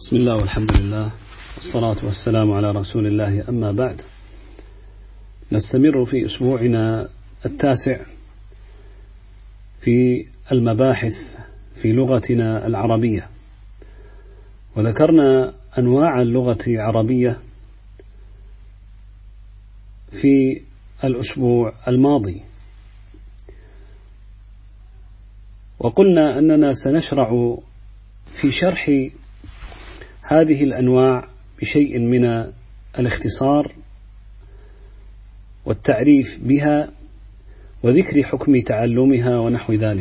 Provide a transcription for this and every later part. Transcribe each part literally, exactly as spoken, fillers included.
بسم الله والحمد لله والصلاة والسلام على رسول الله، أما بعد. نستمر في أسبوعنا التاسع في المباحث في لغتنا العربية، وذكرنا أنواع اللغة العربية في الأسبوع الماضي، وقلنا أننا سنشرع في شرح هذه الأنواع بشيء من الاختصار والتعريف بها وذكر حكم تعلمها ونحو ذلك.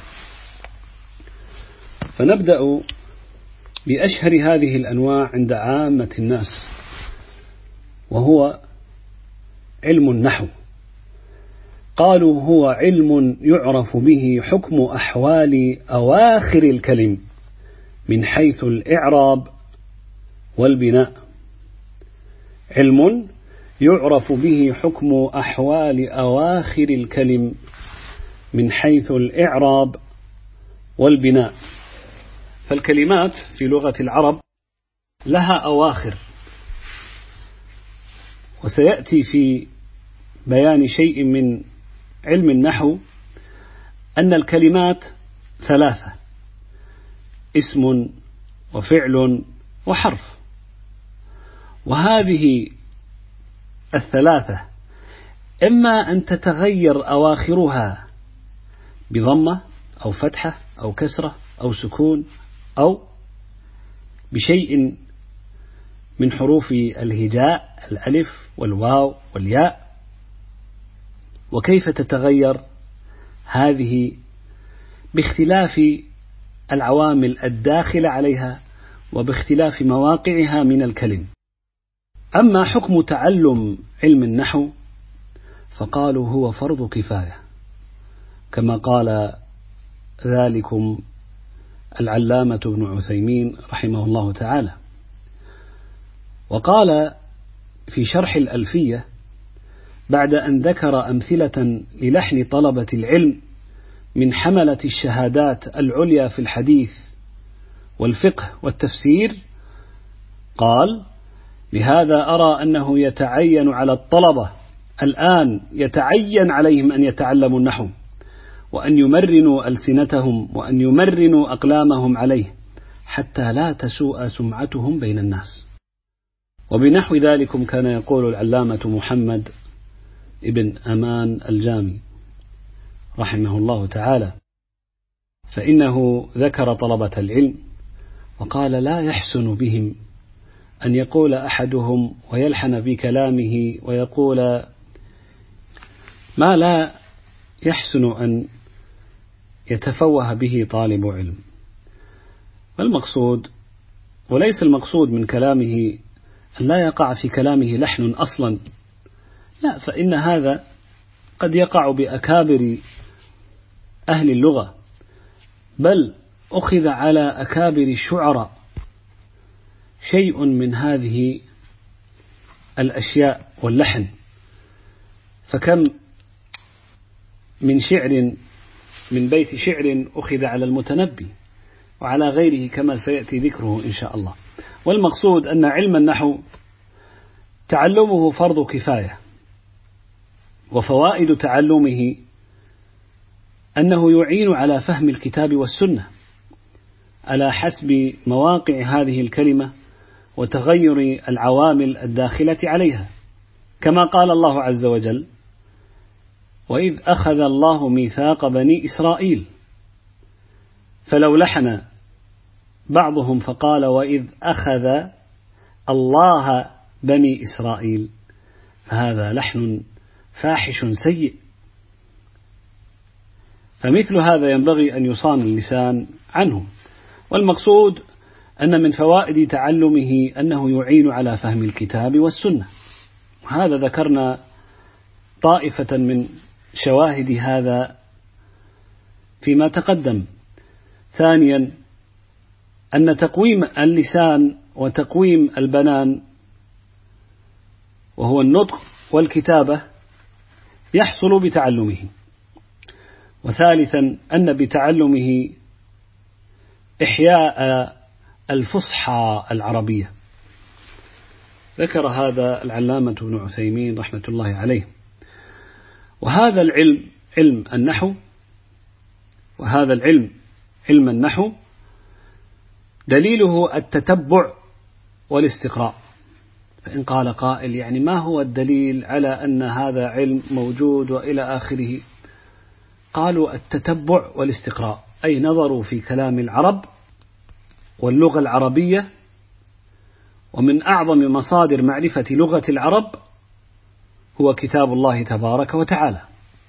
فنبدأ بأشهر هذه الأنواع عند عامة الناس، وهو علم النحو. قالوا هو علم يعرف به حكم أحوال أواخر الكلم من حيث الإعراب والبناء. علم يعرف به حكم أحوال أواخر الكلم من حيث الإعراب والبناء. فالكلمات في لغة العرب لها أواخر، وسيأتي في بيان شيء من علم النحو أن الكلمات ثلاثة: اسم وفعل وحرف. وهذه الثلاثة إما أن تتغير أواخرها بضمة أو فتحة أو كسرة أو سكون أو بشيء من حروف الهجاء، الألف والواو والياء. وكيف تتغير هذه؟ باختلاف العوامل الداخلة عليها وباختلاف مواقعها من الكلم. أما حكم تعلم علم النحو فقالوا هو فرض كفاية، كما قال ذلكم العلامة ابن عثيمين رحمه الله تعالى. وقال في شرح الألفية بعد أن ذكر أمثلة للحن طلبة العلم من حملة الشهادات العليا في الحديث والفقه والتفسير، قال: لهذا أرى أنه يتعين على الطلبة الآن يتعين عليهم أن يتعلموا النحو، وأن يمرنوا ألسنتهم وأن يمرنوا أقلامهم عليه حتى لا تسوء سمعتهم بين الناس. وبنحو ذلكم كان يقول العلامة محمد ابن أمان الجامي رحمه الله تعالى، فإنه ذكر طلبة العلم وقال: لا يحسن بهم أن يقول أحدهم ويلحن بكلامه ويقول ما لا يحسن أن يتفوه به طالب علم. والمقصود، وليس المقصود من كلامه أن لا يقع في كلامه لحن أصلا، لا، فإن هذا قد يقع بأكابر أهل اللغة، بل أخذ على أكابر الشعراء شيء من هذه الأشياء واللحن. فكم من شعر من بيت شعر أخذ على المتنبي وعلى غيره كما سيأتي ذكره إن شاء الله. والمقصود أن علم النحو تعلمه فرض كفاية، وفوائد تعلمه أنه يعين على فهم الكتاب والسنة على حسب مواقع هذه الكلمة وتغير العوامل الداخلة عليها، كما قال الله عز وجل: وإذ أخذ الله ميثاق بني إسرائيل. فلو لحن بعضهم فقال: وإذ أخذ الله بني إسرائيل، فهذا لحن فاحش سيء. فمثل هذا ينبغي أن يصان اللسان عنه. والمقصود أن من فوائد تعلمه أنه يعين على فهم الكتاب والسنة، وهذا ذكرنا طائفة من شواهد هذا فيما تقدم. ثانيا، أن تقويم اللسان وتقويم البنان وهو النطق والكتابة يحصل بتعلمه. وثالثا، أن بتعلمه إحياء الفصحى العربية. ذكر هذا العلامة ابن عثيمين رحمة الله عليه. وهذا العلم علم النحو وهذا العلم علم النحو دليله التتبع والاستقراء. فإن قال قائل يعني ما هو الدليل على أن هذا علم موجود وإلى آخره؟ قالوا التتبع والاستقراء، أي نظروا في كلام العرب واللغة العربية، ومن أعظم مصادر معرفة لغة العرب هو كتاب الله تبارك وتعالى،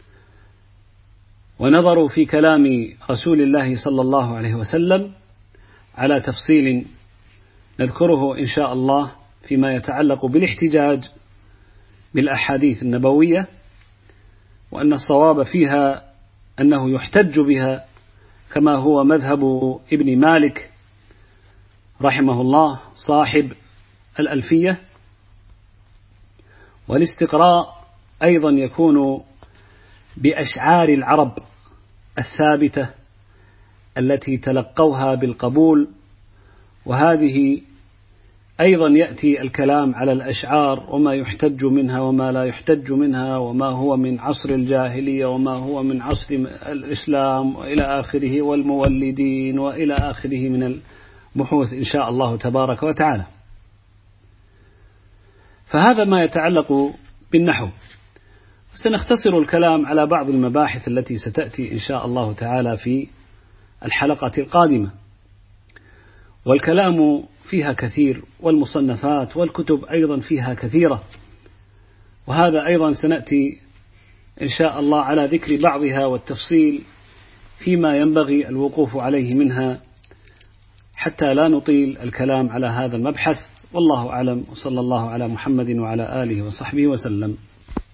ونظروا في كلام رسول الله صلى الله عليه وسلم على تفصيل نذكره إن شاء الله فيما يتعلق بالاحتجاج بالأحاديث النبوية، وأن الصواب فيها أنه يحتج بها كما هو مذهب ابن مالك رحمه الله صاحب الألفية. والاستقراء أيضا يكون بأشعار العرب الثابتة التي تلقوها بالقبول، وهذه أيضا يأتي الكلام على الأشعار وما يحتج منها وما لا يحتج منها، وما هو من عصر الجاهلية وما هو من عصر الإسلام وإلى آخره، والمولدين وإلى آخره من البحوث إن شاء الله تبارك وتعالى. فهذا ما يتعلق بالنحو. سنختصر الكلام على بعض المباحث التي ستأتي إن شاء الله تعالى في الحلقة القادمة، والكلام فيها كثير، والمصنفات والكتب أيضا فيها كثيرة، وهذا أيضا سنأتي إن شاء الله على ذكر بعضها والتفصيل فيما ينبغي الوقوف عليه منها حتى لا نطيل الكلام على هذا المبحث. والله أعلم، وصلى الله على محمد وعلى آله وصحبه وسلم.